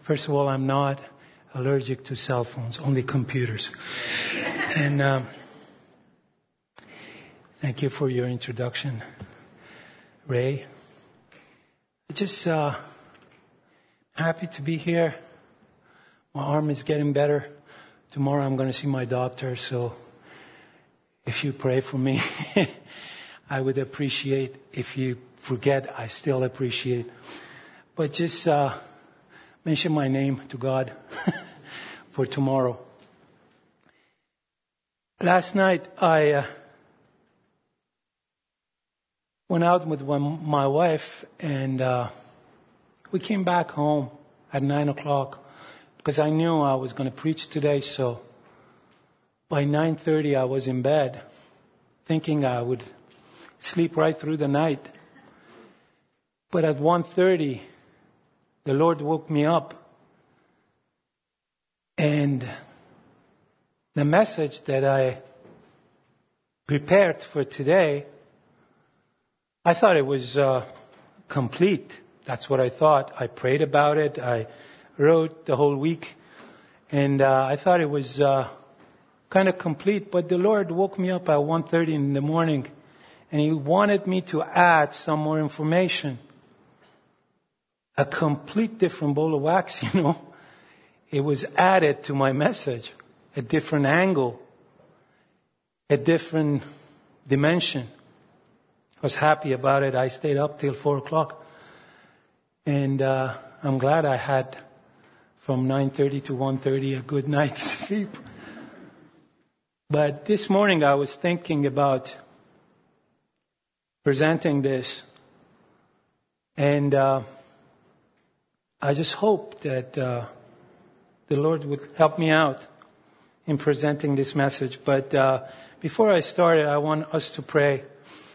First of all, I'm not allergic to cell phones, only computers. And thank you for your introduction, Ray. Just happy to be here. My arm is getting better. Tomorrow I'm going to see my doctor, so if you pray for me, I would appreciate. If you forget, I still appreciate. But just mention my name to God for tomorrow. Last night I went out with my wife, and we came back home at 9:00 because I knew I was going to preach today. So by 9:30 I was in bed, thinking I would sleep right through the night. But at 1:30, the Lord woke me up, and the message that I prepared for today, I thought it was complete. That's what I thought. I prayed about it. I wrote the whole week, and I thought it was kind of complete. But the Lord woke me up at 1:30 in the morning, and He wanted me to add some more information. A complete different bowl of wax, It was added to my message, a different angle, a different dimension. I was happy about it. I stayed up till 4:00. And I'm glad I had from 9:30 to 1:30 a good night's sleep. But this morning I was thinking about presenting this. And I just hope that the Lord would help me out in presenting this message. But before I start it, I want us to pray.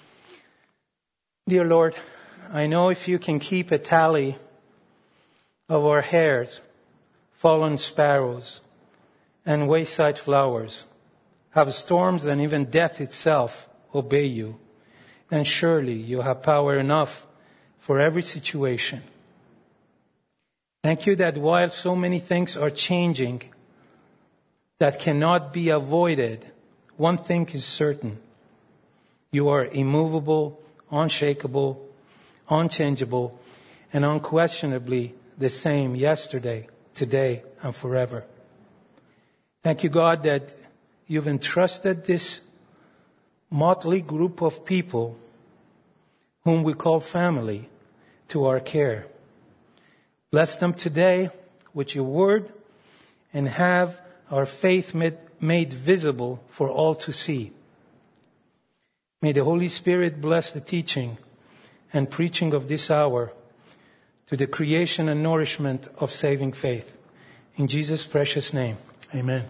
Dear Lord, I know if you can keep a tally of our hairs, fallen sparrows, and wayside flowers, have storms and even death itself obey you, then surely you have power enough for every situation. Thank you that while so many things are changing that cannot be avoided, one thing is certain. You are immovable, unshakable, unchangeable, and unquestionably the same yesterday, today, and forever. Thank you, God, that you've entrusted this motley group of people whom we call family to our care. Bless them today with your word, and have our faith made visible for all to see. May the Holy Spirit bless the teaching and preaching of this hour to the creation and nourishment of saving faith. In Jesus' precious name, amen.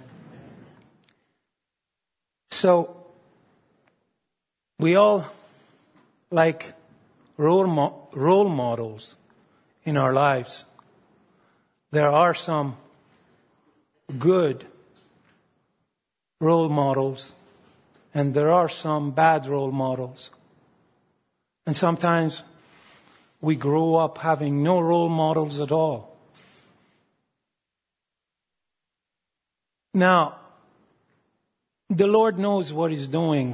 So, we all like role models in our lives. There are some good role models, and there are some bad role models. And sometimes we grow up having no role models at all. Now, the Lord knows what He's doing,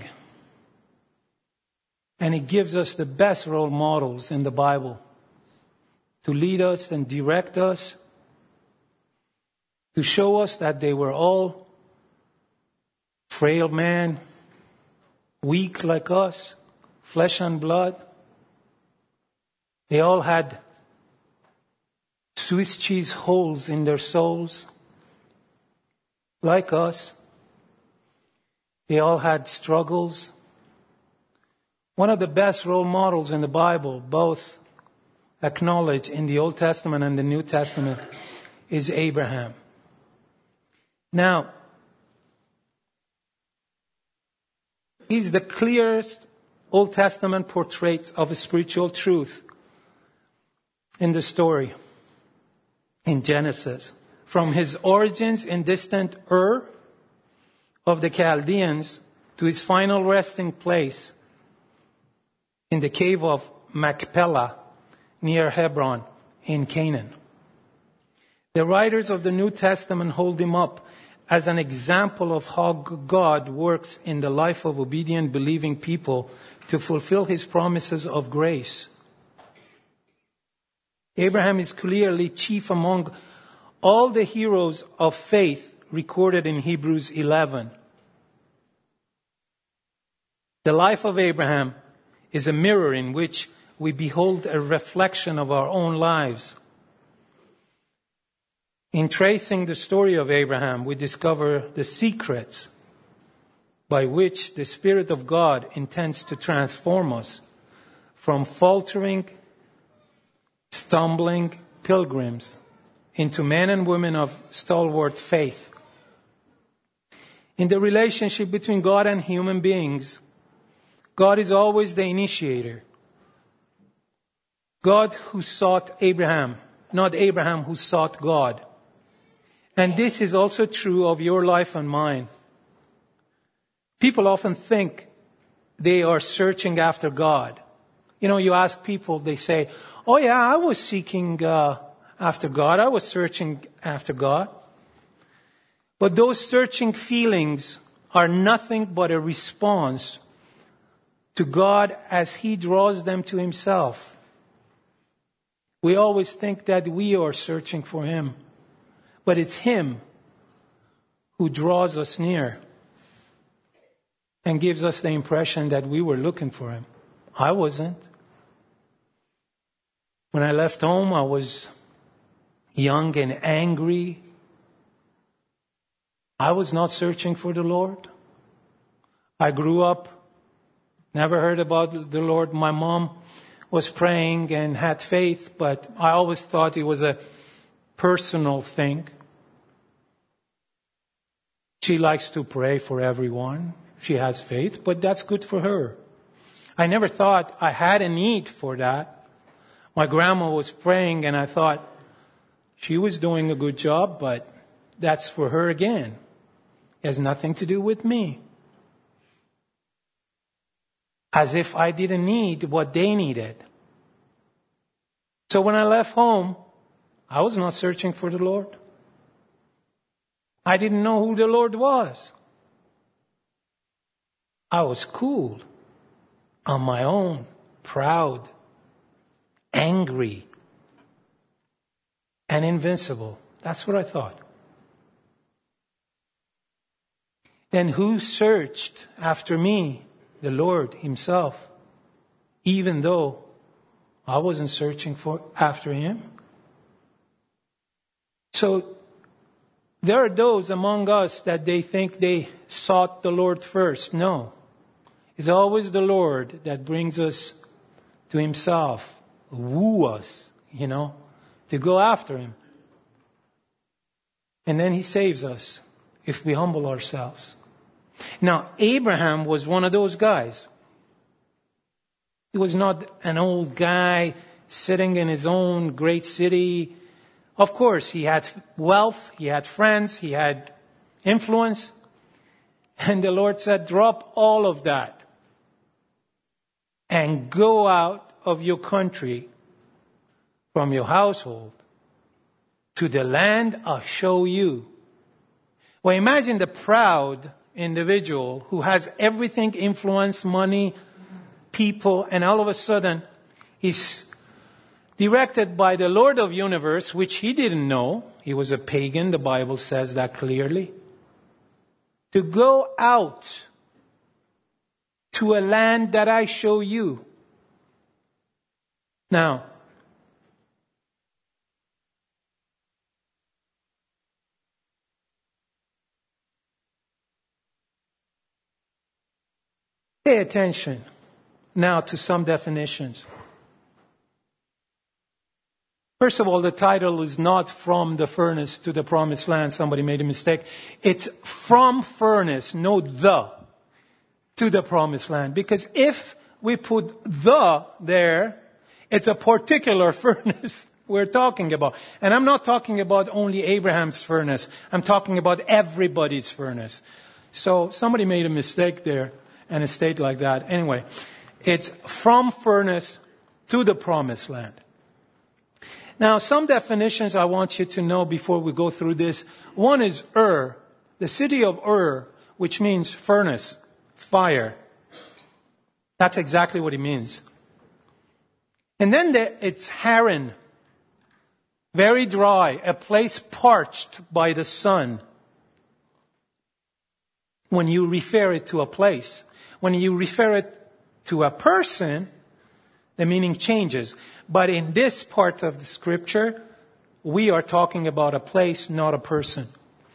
and He gives us the best role models in the Bible to lead us and direct us, to show us that they were all frail men, weak like us, flesh and blood. They all had Swiss cheese holes in their souls, like us. They all had struggles. One of the best role models in the Bible, both acknowledged in the Old Testament and the New Testament, is Abraham. Now, he's the clearest Old Testament portrait of a spiritual truth in the story in Genesis. From his origins in distant Ur of the Chaldeans to his final resting place in the cave of Machpelah near Hebron in Canaan. The writers of the New Testament hold him up as an example of how God works in the life of obedient, believing people to fulfill his promises of grace. Abraham is clearly chief among all the heroes of faith recorded in Hebrews 11. The life of Abraham is a mirror in which we behold a reflection of our own lives. In tracing the story of Abraham, we discover the secrets by which the Spirit of God intends to transform us from faltering, stumbling pilgrims into men and women of stalwart faith. In the relationship between God and human beings, God is always the initiator. God who sought Abraham, not Abraham who sought God. And this is also true of your life and mine. People often think they are searching after God. You know, you ask people, they say, oh yeah, I was seeking after God. I was searching after God. But those searching feelings are nothing but a response to God as he draws them to himself. We always think that we are searching for him. But it's him who draws us near and gives us the impression that we were looking for him. I wasn't. When I left home, I was young and angry. I was not searching for the Lord. I grew up, never heard about the Lord. My mom was praying and had faith, but I always thought it was a personal thing. She likes to pray for everyone. She has faith, but that's good for her. I never thought I had a need for that. My grandma was praying and I thought she was doing a good job, but that's for her again. It has nothing to do with me. As if I didn't need what they needed. So when I left home, I was not searching for the Lord. I didn't know who the Lord was. I was cool, on my own, proud, angry, and invincible. That's what I thought. Then who searched after me? The Lord himself, even though I wasn't searching after him. So there are those among us that they think they sought the Lord first. No. It's always the Lord that brings us to himself, woo us, to go after him. And then he saves us if we humble ourselves. Now, Abraham was one of those guys. He was not an old guy sitting in his own great city. Of course, he had wealth, he had friends, he had influence. And the Lord said, drop all of that and go out of your country, from your household, to the land I'll show you. Well, imagine the proud individual who has everything, influence, money, people, and all of a sudden he's directed by the Lord of the universe, which he didn't know. He was a pagan, the Bible says that clearly. To go out to a land that I show you. Now, pay attention now to some definitions. First of all, the title is not From the Furnace to the Promised Land. Somebody made a mistake. It's From Furnace, no the, to the Promised Land. Because if we put the there, it's a particular furnace we're talking about. And I'm not talking about only Abraham's furnace. I'm talking about everybody's furnace. So somebody made a mistake there. And a state like that. Anyway, it's from furnace to the Promised Land. Now, some definitions I want you to know before we go through this. One is Ur, the city of Ur, which means furnace, fire. That's exactly what it means. And then it's Haran, very dry, a place parched by the sun. When you refer it to a place, when you refer it to a person, the meaning changes. But in this part of the scripture, we are talking about a place, not a person.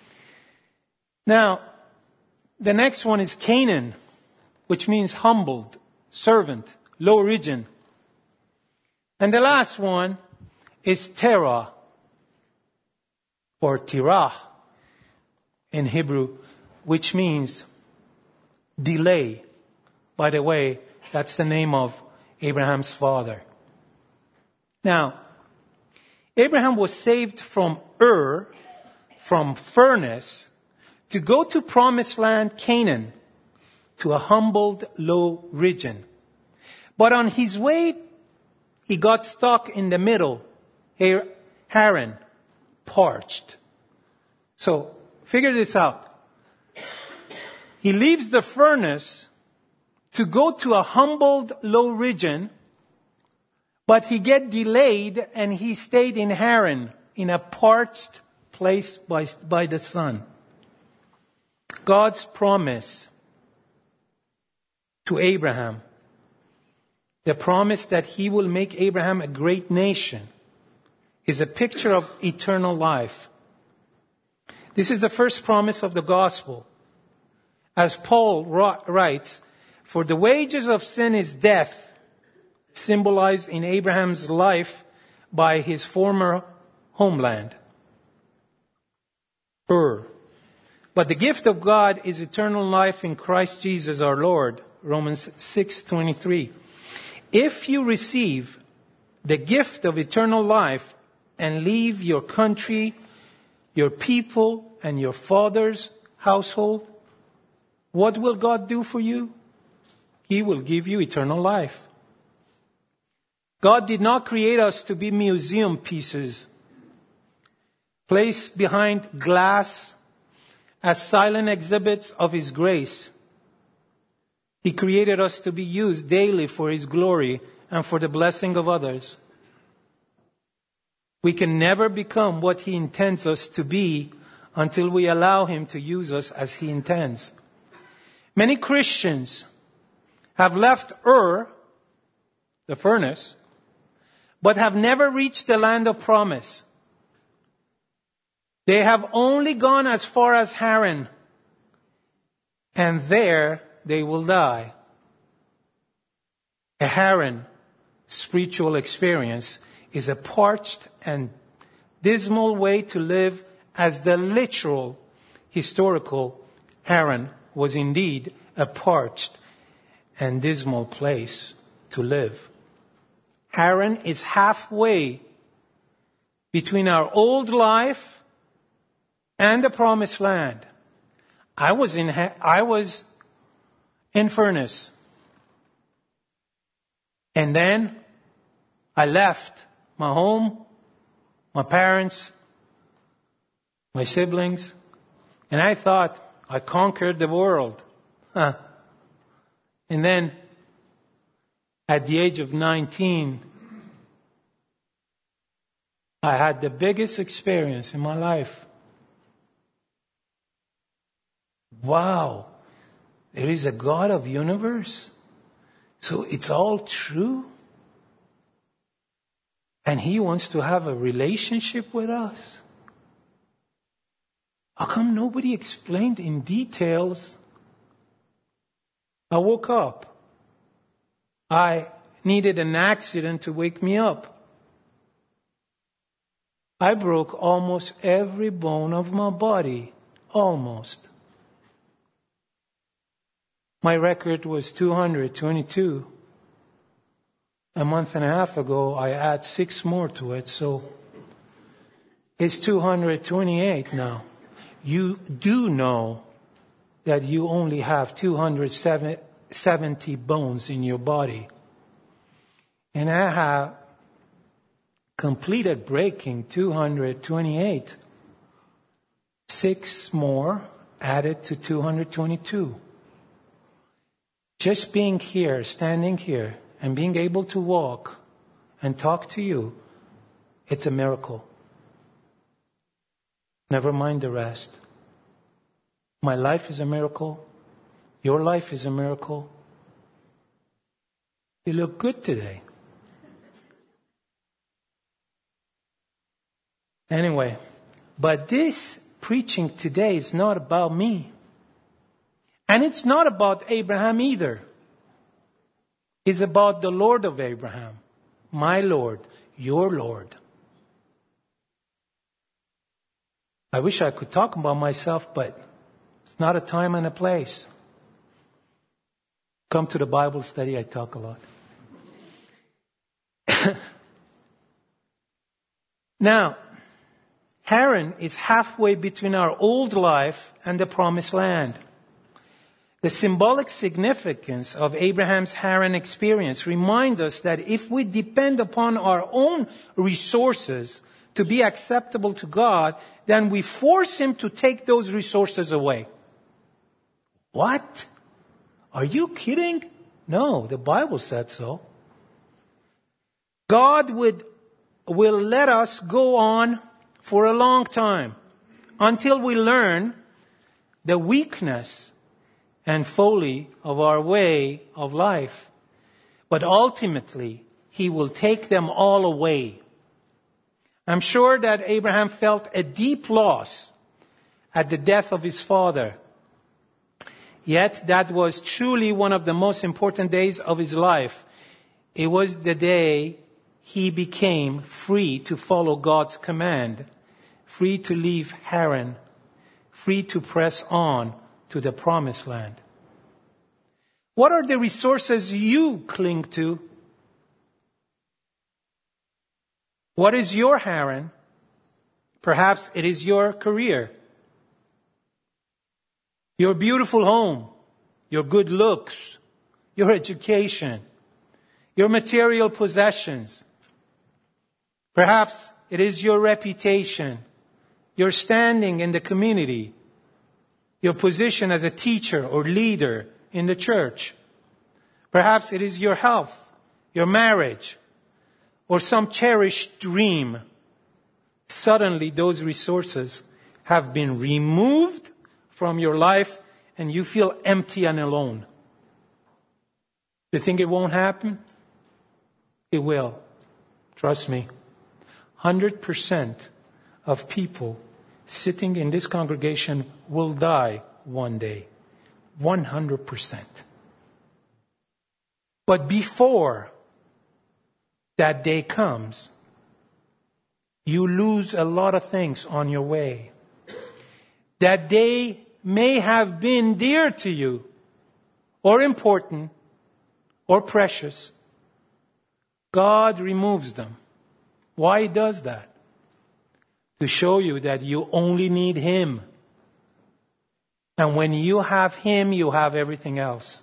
Now, the next one is Canaan, which means humbled, servant, low region. And the last one is Terah, or Tirah in Hebrew, which means delay. By the way, that's the name of Abraham's father. Now, Abraham was saved from Ur, from furnace, to go to promised land Canaan, to a humbled, low region. But on his way, he got stuck in the middle, Haran, parched. So, figure this out. He leaves the furnace to go to a humbled, low region, but he get delayed and he stayed in Haran, in a parched place by the sun. God's promise to Abraham, the promise that he will make Abraham a great nation, is a picture of eternal life. This is the first promise of the gospel. As Paul writes, for the wages of sin is death, symbolized in Abraham's life by his former homeland, Ur. But the gift of God is eternal life in Christ Jesus our Lord, Romans 6:23. If you receive the gift of eternal life and leave your country, your people, and your father's household, what will God do for you? He will give you eternal life. God did not create us to be museum pieces, placed behind glass as silent exhibits of His grace. He created us to be used daily for His glory and for the blessing of others. We can never become what He intends us to be until we allow Him to use us as He intends. Many Christians have left Ur, the furnace, but have never reached the land of promise. They have only gone as far as Haran, and there they will die. A Haran spiritual experience is a parched and dismal way to live, as the literal historical Haran was indeed a parched and dismal place to live. Haran is halfway between our old life and the promised land. I was in furnace. And then I left my home, my parents, my siblings, and I thought I conquered the world. And then at the age of 19, I had the biggest experience in my life. Wow, there is a God of universe. So it's all true. And He wants to have a relationship with us. How come nobody explained in details? I woke up. I needed an accident to wake me up. I broke almost every bone of my body. Almost. My record was 222. A month and a half ago, I add 6 more to it, so it's 228 now. You do know that you only have 270 bones in your body. And I have completed breaking 228. 6 more added to 222. Just being here, standing here, and being able to walk and talk to you, it's a miracle. Never mind the rest. My life is a miracle. Your life is a miracle. You look good today. Anyway, but this preaching today is not about me. And it's not about Abraham either. It's about the Lord of Abraham, my Lord, your Lord. I wish I could talk about myself, but it's not a time and a place. Come to the Bible study, I talk a lot. Now, Haran is halfway between our old life and the promised land. The symbolic significance of Abraham's Haran experience reminds us that if we depend upon our own resources to be acceptable to God, then we force Him to take those resources away. What? Are you kidding? No, the Bible said so. God will let us go on for a long time until we learn the weakness and folly of our way of life. But ultimately, He will take them all away. I'm sure that Abraham felt a deep loss at the death of his father. Yet that was truly one of the most important days of his life. It was the day he became free to follow God's command, free to leave Haran, free to press on to the promised land. What are the resources you cling to? What is your Haran? Perhaps it is your career, your beautiful home, your good looks, your education, your material possessions. Perhaps it is your reputation, your standing in the community, your position as a teacher or leader in the church. Perhaps it is your health, your marriage, or some cherished dream. Suddenly those resources have been removed from your life and you feel empty and alone. You think it won't happen? It will. Trust me. 100% of people sitting in this congregation will die one day. 100%. But before that day comes, you lose a lot of things on your way. That day may have been dear to you, or important, or precious. God removes them. Why He does that? To show you that you only need Him. And when you have Him, you have everything else.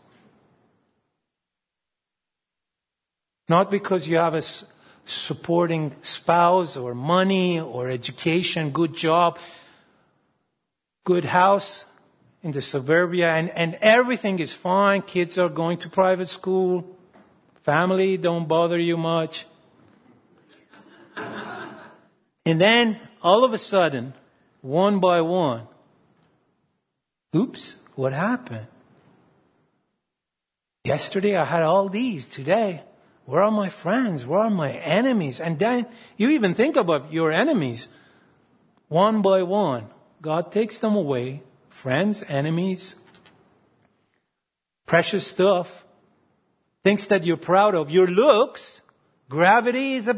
Not because you have a supporting spouse or money or education, good job, good house in the suburbia, and everything is fine. Kids are going to private school. Family don't bother you much. And then, all of a sudden, one by one, oops, what happened? Yesterday I had all these. Today, where are my friends? Where are my enemies? And then you even think about your enemies. One by one, God takes them away. Friends, enemies, precious stuff, things that you're proud of. Your looks, gravity is a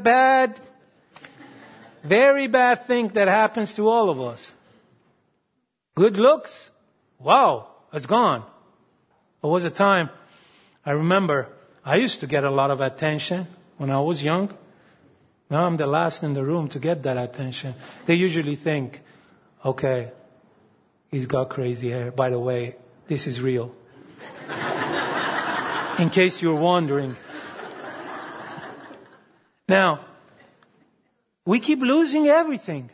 very bad thing that happens to all of us. Good looks, wow, it's gone. There was a time, I remember, I used to get a lot of attention when I was young. Now I'm the last in the room to get that attention. They usually think, okay, he's got crazy hair. By the way, this is real. In case you're wondering. Now, We keep losing everything.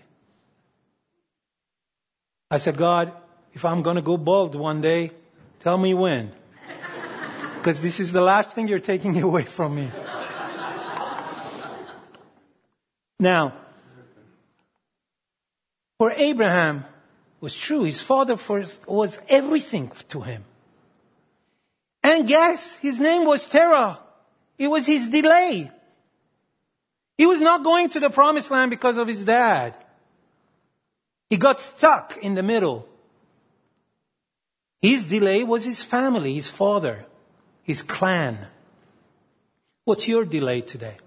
I said, God, if I'm going to go bald one day, tell me when. Because this is the last thing you're taking away from me. Now, for Abraham was true. His father was everything to him. And guess, his name was Terah. It was his delay. He was not going to the promised land because of his dad. He got stuck in the middle. His delay was his family, his father, his clan. What's your delay today?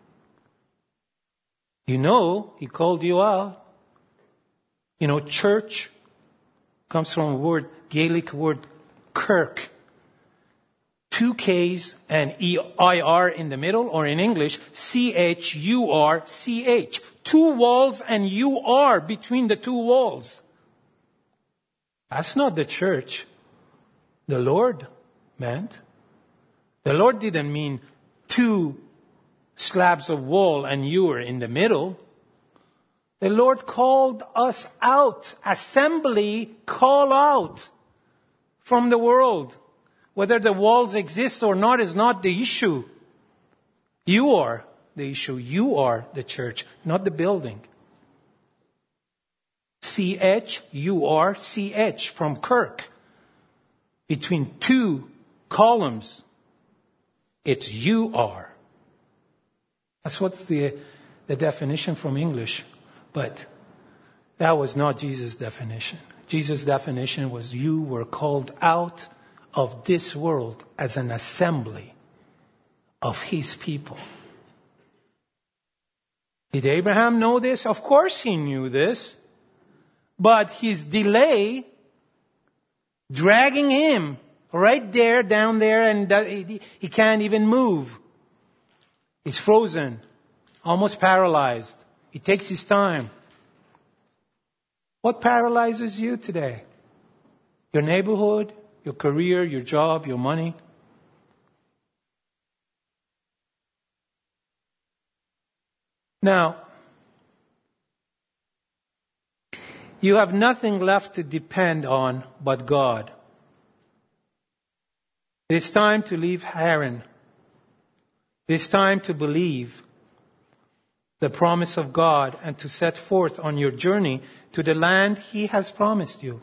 You know, he called you out. You know, church comes from a word, Gaelic word, kirk. 2 K's and E-I-R in the middle, or in English, C-H-U-R-C-H. 2 walls and U-R between the 2 walls. That's not the church. The Lord meant. The Lord didn't mean 2 slabs of wall and you-R in the middle. The Lord called us out. Assembly, call out from the world. Whether the walls exist or not is not the issue. You are the issue. You are the church, not the building. C-H-U-R-C-H from Kirk. Between 2 columns, it's you are. That's what's the definition from English. But that was not Jesus' definition. Jesus' definition was you were called out of this world as an assembly of his people. Did Abraham know this? Of course he knew this. But his delay, dragging him right there, down there, and he can't even move. He's frozen, almost paralyzed. He takes his time. What paralyzes you today? Your neighborhood? Your career, your job, your money. Now, you have nothing left to depend on but God. It is time to leave Haran. It is time to believe the promise of God and to set forth on your journey to the land He has promised you.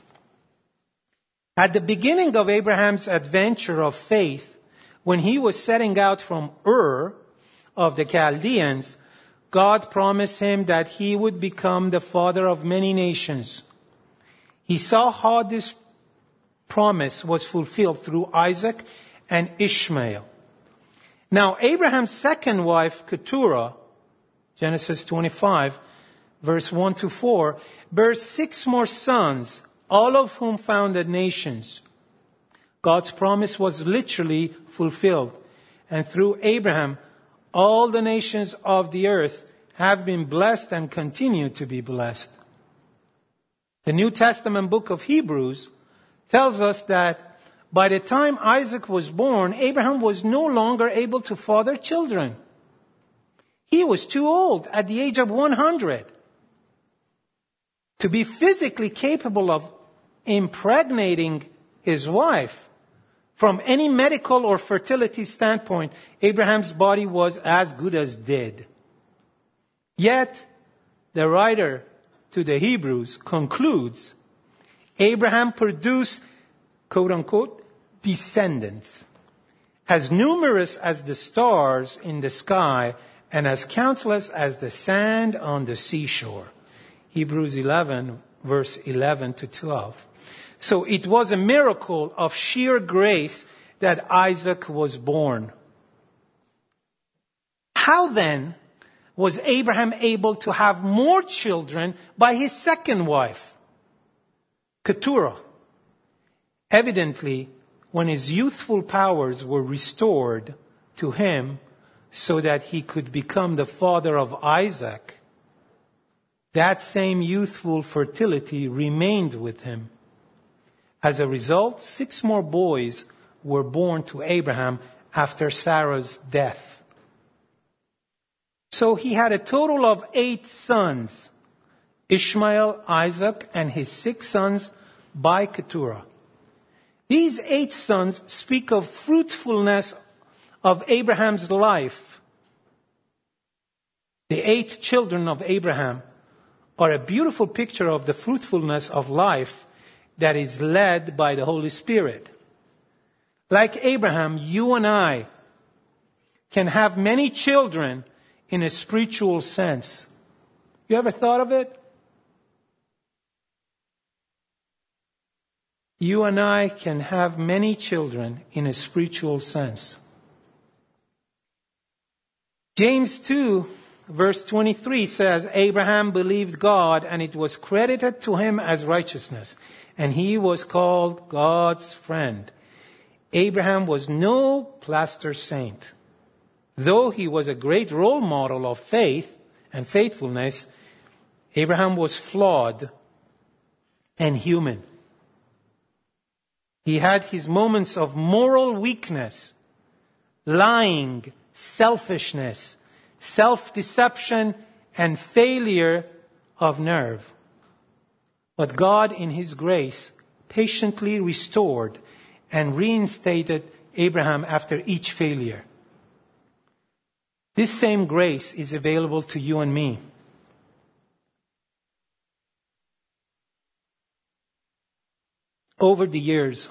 At the beginning of Abraham's adventure of faith, when he was setting out from Ur of the Chaldeans, God promised him that he would become the father of many nations. He saw how this promise was fulfilled through Isaac and Ishmael. Now, Abraham's second wife, Keturah, Genesis 25, verse 1 to 4, bears 6 more sons, all of whom founded nations. God's promise was literally fulfilled. And through Abraham, all the nations of the earth have been blessed and continue to be blessed. The New Testament book of Hebrews tells us that by the time Isaac was born, Abraham was no longer able to father children. He was too old at the age of 100 to be physically capable of impregnating his wife. From any medical or fertility standpoint, Abraham's body was as good as dead. Yet, the writer to the Hebrews concludes, Abraham produced, quote unquote, descendants, as numerous as the stars in the sky and as countless as the sand on the seashore. Hebrews 11, verse 11 to 12. So it was a miracle of sheer grace that Isaac was born. How then was Abraham able to have more children by his second wife, Keturah? Evidently, when his youthful powers were restored to him so that he could become the father of Isaac, that same youthful fertility remained with him. As a result, 6 more boys were born to Abraham after Sarah's death. So he had a total of 8 sons: Ishmael, Isaac, and his 6 sons by Keturah. These 8 sons speak of fruitfulness of Abraham's life. The 8 children of Abraham are a beautiful picture of the fruitfulness of life that is led by the Holy Spirit. Like Abraham, you and I can have many children in a spiritual sense. You ever thought of it? You and I can have many children in a spiritual sense. James 2, verse 23 says, Abraham believed God, and it was credited to him as righteousness, and he was called God's friend. Abraham was no plaster saint. Though he was a great role model of faith and faithfulness, Abraham was flawed and human. He had his moments of moral weakness, lying, selfishness, self-deception, and failure of nerve. But God, in His grace, patiently restored and reinstated Abraham after each failure. This same grace is available to you and me. Over the years,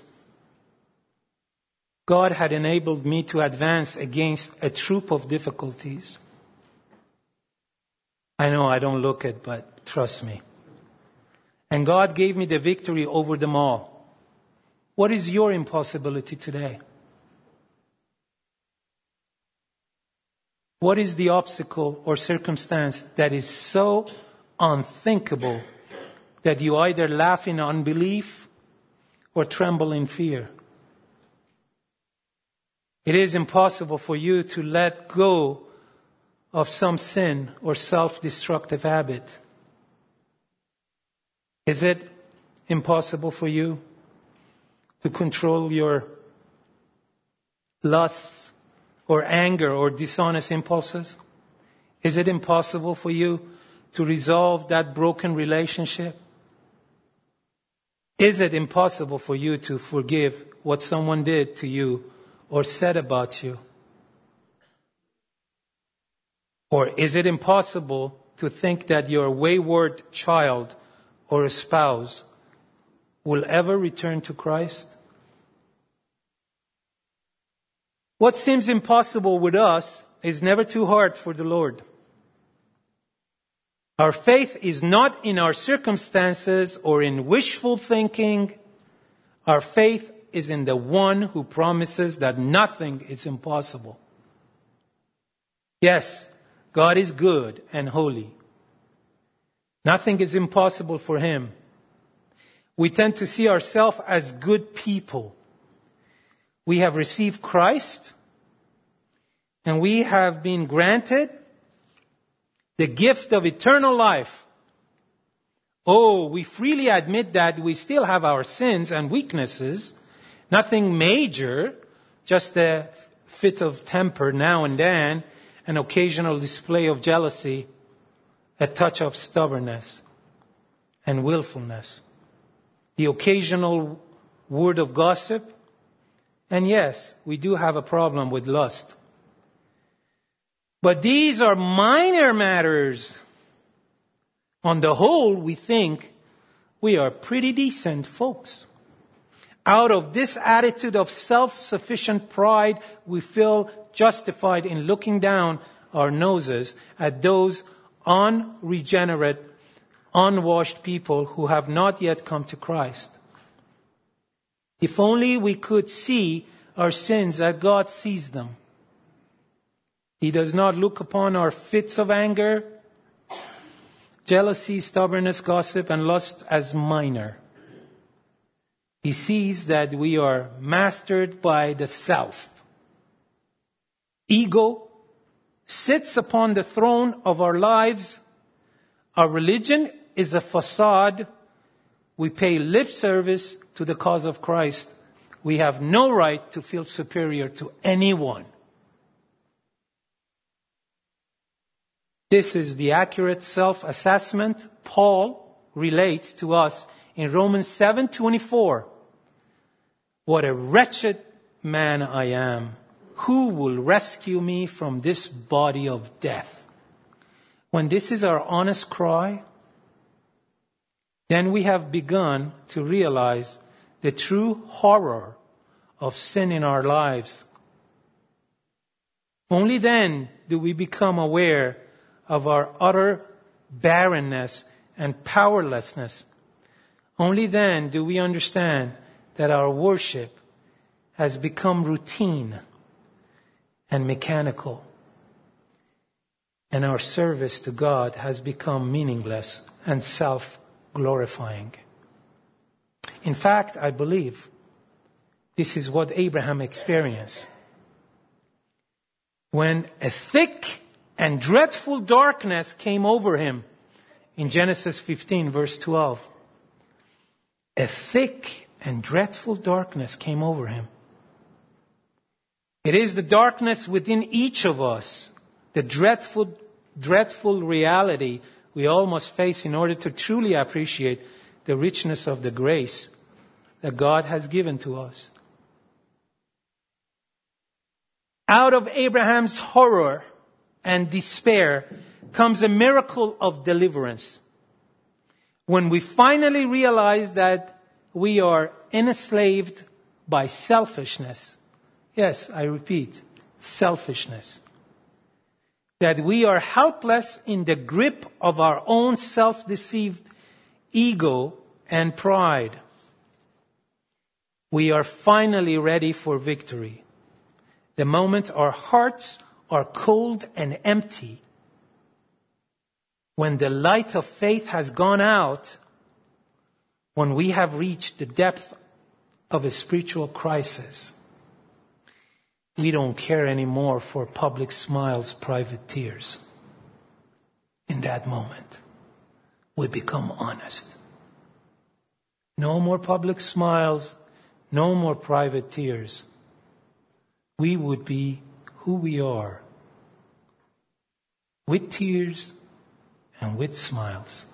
God had enabled me to advance against a troop of difficulties. I know I don't look it, but trust me. And God gave me the victory over them all. What is your impossibility today? What is the obstacle or circumstance that is so unthinkable that you either laugh in unbelief or tremble in fear? It is impossible for you to let go of some sin or self-destructive habit. Is it impossible for you to control your lusts or anger or dishonest impulses? Is it impossible for you to resolve that broken relationship? Is it impossible for you to forgive what someone did to you or said about you? Or is it impossible to think that your wayward child or a spouse will ever return to Christ? What seems impossible with us is never too hard for the Lord. Our faith is not in our circumstances or in wishful thinking. Our faith is in the one who promises that nothing is impossible. Yes, God is good and holy. Nothing is impossible for Him. We tend to see ourselves as good people. We have received Christ, and we have been granted the gift of eternal life. Oh, we freely admit that we still have our sins and weaknesses. Nothing major, just a fit of temper now and then, an occasional display of jealousy, a touch of stubbornness and willfulness, the occasional word of gossip. And yes, we do have a problem with lust. But these are minor matters. On the whole, we think we are pretty decent folks. Out of this attitude of self-sufficient pride, we feel justified in looking down our noses at those unregenerate, unwashed people who have not yet come to Christ. If only we could see our sins as God sees them. He does not look upon our fits of anger, jealousy, stubbornness, gossip, and lust as minor. He sees that we are mastered by the self. Ego sits upon the throne of our lives. Our religion is a facade. We pay lip service to the cause of Christ. We have no right to feel superior to anyone. This is the accurate self-assessment Paul relates to us in Romans 7:24. What a wretched man I am. Who will rescue me from this body of death? When this is our honest cry, then we have begun to realize the true horror of sin in our lives. Only then do we become aware of our utter barrenness and powerlessness. Only then do we understand that our worship has become routine and mechanical, and our service to God has become meaningless and self-glorifying. In fact, I believe this is what Abraham experienced. When a thick and dreadful darkness came over him, in Genesis 15, verse 12. A thick and dreadful darkness came over him. It is the darkness within each of us, the dreadful reality we all must face in order to truly appreciate the richness of the grace that God has given to us. Out of Abraham's horror and despair comes a miracle of deliverance. When we finally realize that we are enslaved by selfishness. Yes, I repeat, selfishness. That we are helpless in the grip of our own self-deceived ego and pride. We are finally ready for victory. The moment our hearts are cold and empty, when the light of faith has gone out, when we have reached the depth of a spiritual crisis, we don't care anymore for public smiles, private tears. In that moment, we become honest. No more public smiles, no more private tears. We would be who we are, with tears and with smiles.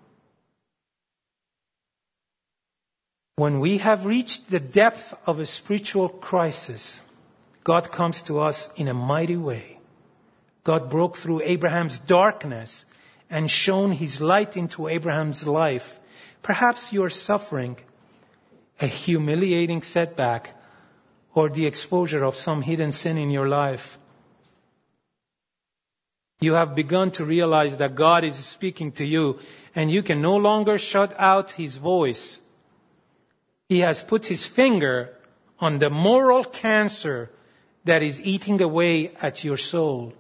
When we have reached the depth of a spiritual crisis, God comes to us in a mighty way. God broke through Abraham's darkness and shone his light into Abraham's life. Perhaps you are suffering a humiliating setback or the exposure of some hidden sin in your life. You have begun to realize that God is speaking to you, and you can no longer shut out his voice. He has put his finger on the moral cancer that is eating away at your soul.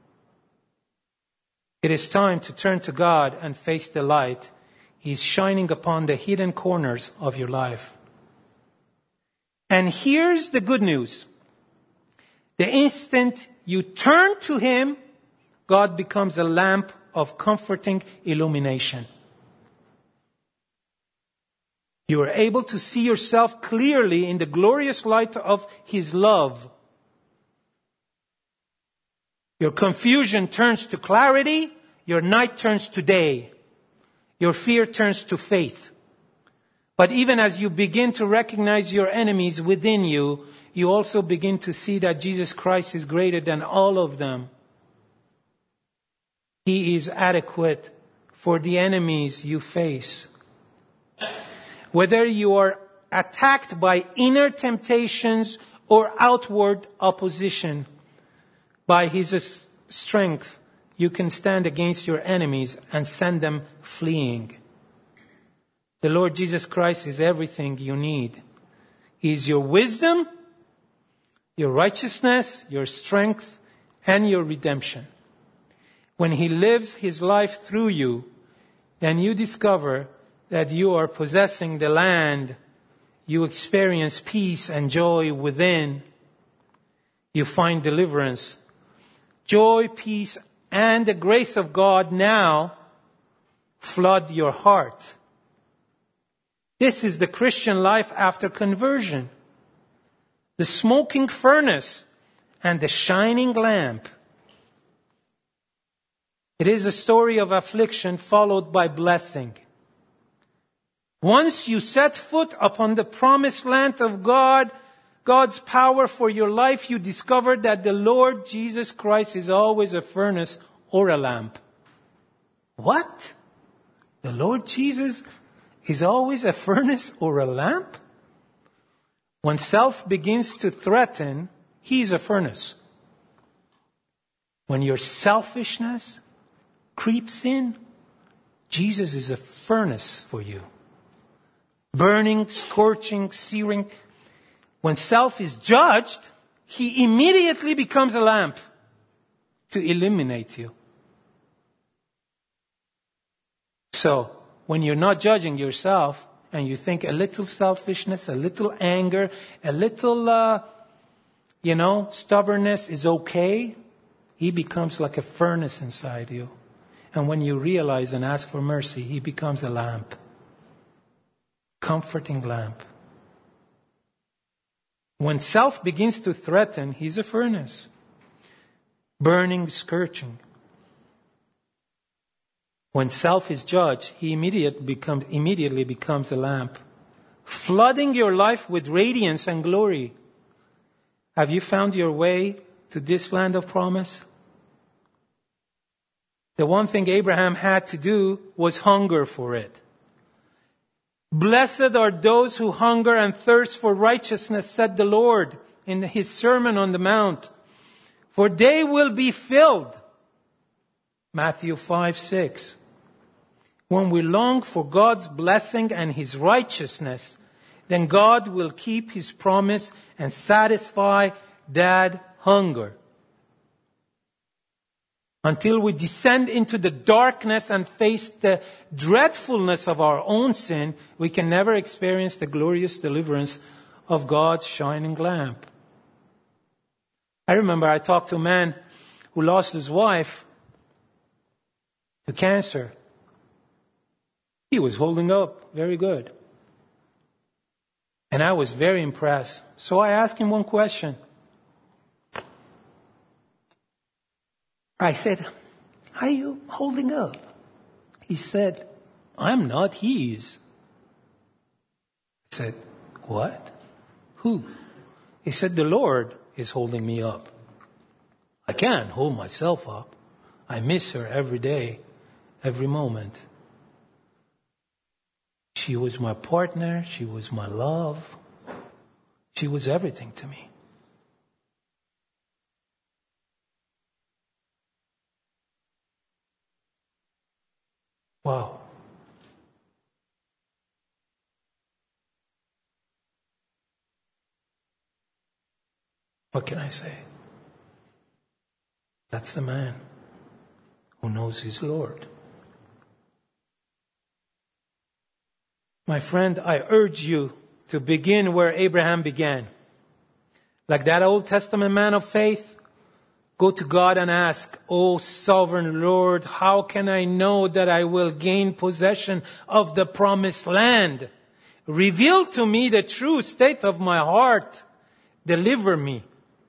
It is time to turn to God and face the light. He is shining upon the hidden corners of your life. And here's the good news. The instant you turn to him, God becomes a lamp of comforting illumination. You are able to see yourself clearly in the glorious light of his love. Your confusion turns to clarity. Your night turns to day. Your fear turns to faith. But even as you begin to recognize your enemies within you, you also begin to see that Jesus Christ is greater than all of them. He is adequate for the enemies you face. Whether you are attacked by inner temptations or outward opposition, by his strength, you can stand against your enemies and send them fleeing. The Lord Jesus Christ is everything you need. He is your wisdom, your righteousness, your strength, and your redemption. When he lives his life through you, then you discover that you are possessing the land. You experience peace and joy within. You find deliverance. Joy, peace, and the grace of God now flood your heart. This is the Christian life after conversion. The smoking furnace and the shining lamp. It is a story of affliction followed by blessing. Once you set foot upon the promised land of God, God's power for your life, you discover that the Lord Jesus Christ is always a furnace or a lamp. What? The Lord Jesus is always a furnace or a lamp? When self begins to threaten, He's a furnace. When your selfishness creeps in, Jesus is a furnace for you. Burning, scorching, searing. When self is judged, He immediately becomes a lamp to illuminate you. So, when you're not judging yourself and you think a little selfishness, a little anger, a little, stubbornness is okay, He becomes like a furnace inside you. And when you realize and ask for mercy, He becomes a lamp. Comforting lamp. When self begins to threaten, He's a furnace. Burning, scorching. When self is judged, He immediately becomes a lamp, flooding your life with radiance and glory. Have you found your way to this land of promise? The one thing Abraham had to do was hunger for it. Blessed are those who hunger and thirst for righteousness, said the Lord in His Sermon on the Mount, for they will be filled. Matthew 5:6. When we long for God's blessing and His righteousness, then God will keep His promise and satisfy that hunger. Until we descend into the darkness and face the dreadfulness of our own sin, we can never experience the glorious deliverance of God's shining lamp. I remember I talked to a man who lost his wife to cancer. He was holding up very good. And I was very impressed. So I asked him one question. I said, "How are you holding up?" He said, "I'm not, he is." I said, "What? Who?" He said, "The Lord is holding me up. I can't hold myself up. I miss her every day, every moment. She was my partner. She was my love. She was everything to me." Wow. What can I say? That's the man who knows his Lord. My friend, I urge you to begin where Abraham began. Like that Old Testament man of faith, go to God and ask, "O sovereign Lord, how can I know that I will gain possession of the promised land? Reveal to me the true state of my heart. Deliver me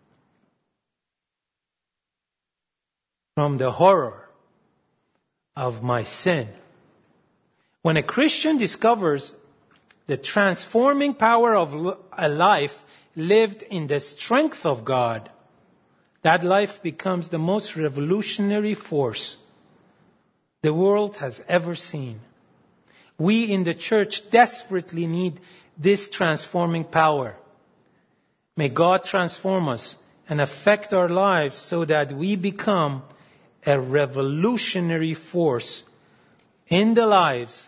from the horror of my sin." When a Christian discovers the transforming power of a life lived in the strength of God, that life becomes the most revolutionary force the world has ever seen. We in the church desperately need this transforming power. May God transform us and affect our lives so that we become a revolutionary force in the lives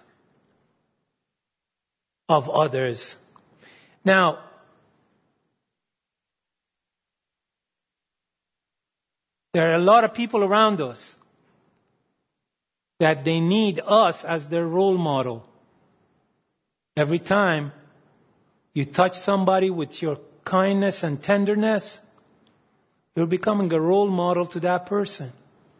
of others. Now, there are a lot of people around us that they need us as their role model. Every time you touch somebody with your kindness and tenderness, you're becoming a role model to that person.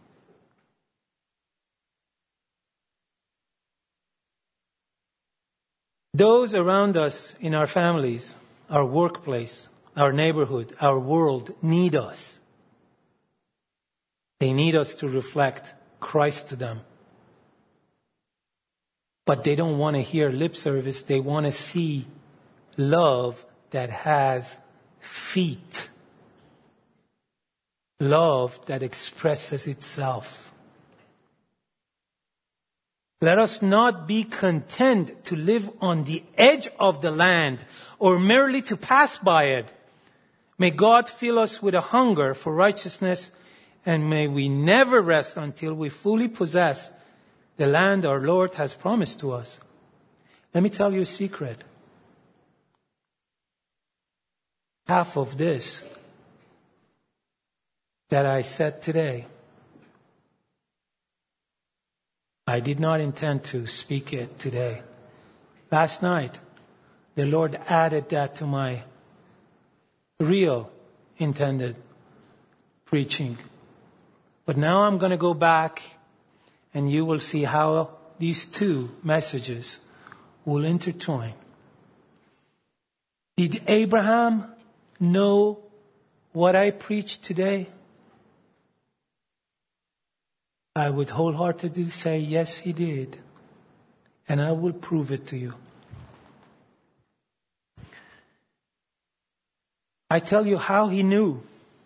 Those around us in our families, our workplace, our neighborhood, our world need us. They need us to reflect Christ to them. But they don't want to hear lip service. They want to see love that has feet. Love that expresses itself. Let us not be content to live on the edge of the land or merely to pass by it. May God fill us with a hunger for righteousness, and may we never rest until we fully possess the land our Lord has promised to us. Let me tell you a secret. Half of this that I said today, I did not intend to speak it today. Last night, the Lord added that to my real intended preaching. But now I'm going to go back and you will see how these two messages will intertwine. Did Abraham know what I preached today? I would wholeheartedly say, yes, he did. And I will prove it to you. I tell you how he knew.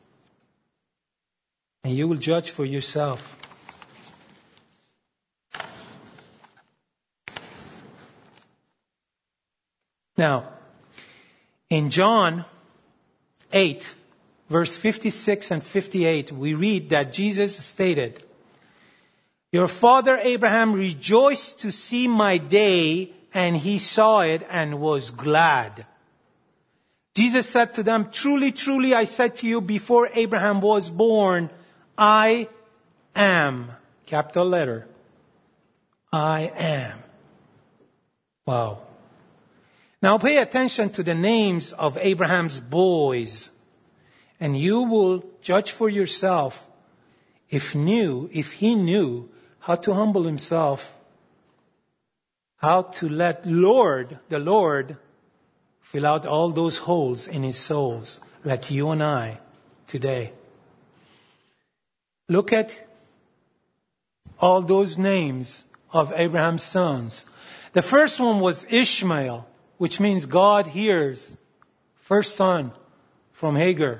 And you will judge for yourself. Now, in John 8, verse 56 and 58, we read that Jesus stated, "Your father Abraham rejoiced to see my day, and he saw it and was glad." Jesus said to them, "Truly, truly, I said to you, before Abraham was born, I am." Capital letter. I am. Wow. Now pay attention to the names of Abraham's boys, and you will judge for yourself if he knew how to humble himself, how to let the Lord fill out all those holes in his souls, like you and I today. Look at all those names of Abraham's sons. The first one was Ishmael, which means God hears. First son from Hagar.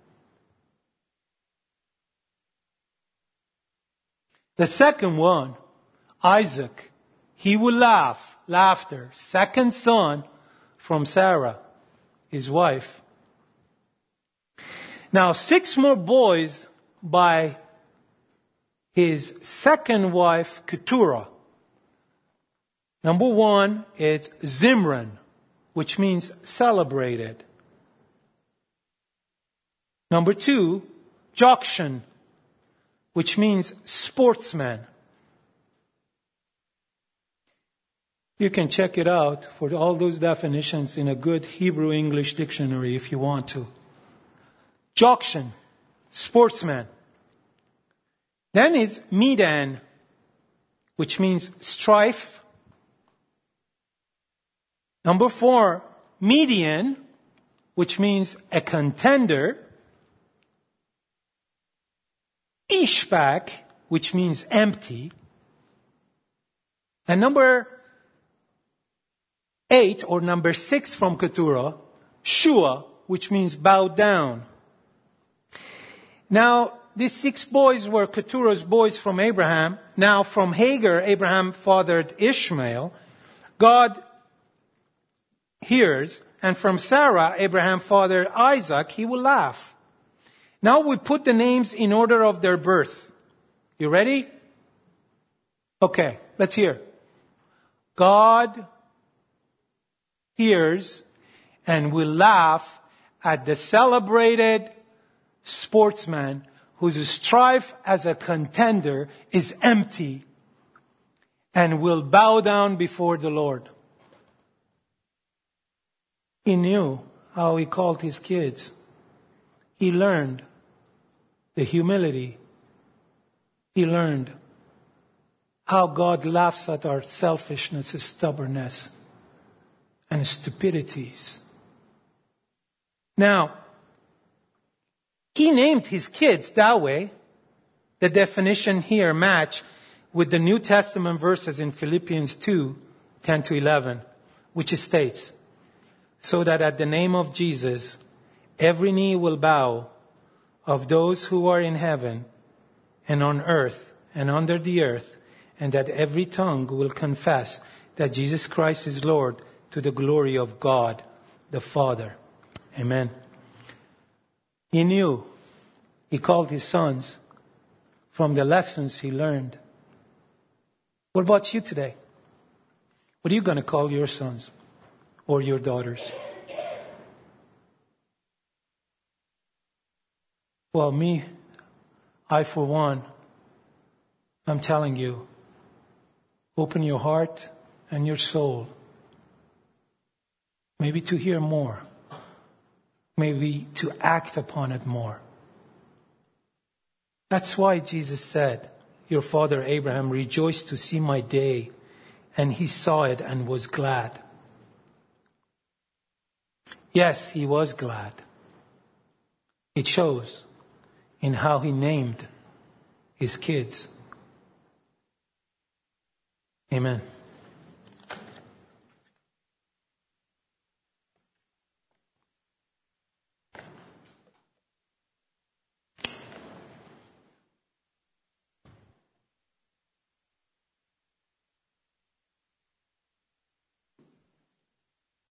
The second one, Isaac. He will laugh, laughter. Second son from Sarah, his wife. Now 6 more boys by his second wife, Keturah. Number 1 is Zimran, which means celebrated. Number 2, Jokshan, which means sportsman. You can check it out for all those definitions in a good Hebrew English dictionary if you want to. Jokshan, sportsman. Then is Medan, which means strife. Number 4, Median, which means a contender. Ishbak, which means empty. And number 8, or number 6 from Keturah, Shua, which means bow down. Now, these 6 boys were Keturah's boys from Abraham. Now, from Hagar, Abraham fathered Ishmael. God hears. And from Sarah, Abraham fathered Isaac. He will laugh. Now we put the names in order of their birth. You ready? Okay, let's hear. God hears and will laugh at the celebrated sportsman whose strife as a contender is empty and will bow down before the Lord. He knew how he called his kids. He learned the humility. He learned how God laughs at our selfishness, stubbornness, and stupidities. Now, he named his kids that way the definition here match with the New Testament verses in Philippians 2, 10 to 11, which states, so that at the name of Jesus, every knee will bow of those who are in heaven and on earth and under the earth, and that every tongue will confess that Jesus Christ is Lord, to the glory of God the Father. Amen. He knew. He called his sons from the lessons he learned. What about you today? What are you going to call your sons or your daughters? Well, I for one, I'm telling you, open your heart and your soul. Maybe to hear more. Maybe to act upon it more. That's why Jesus said, your father Abraham rejoiced to see my day, and he saw it and was glad. Yes, he was glad. It shows in how he named his kids. Amen.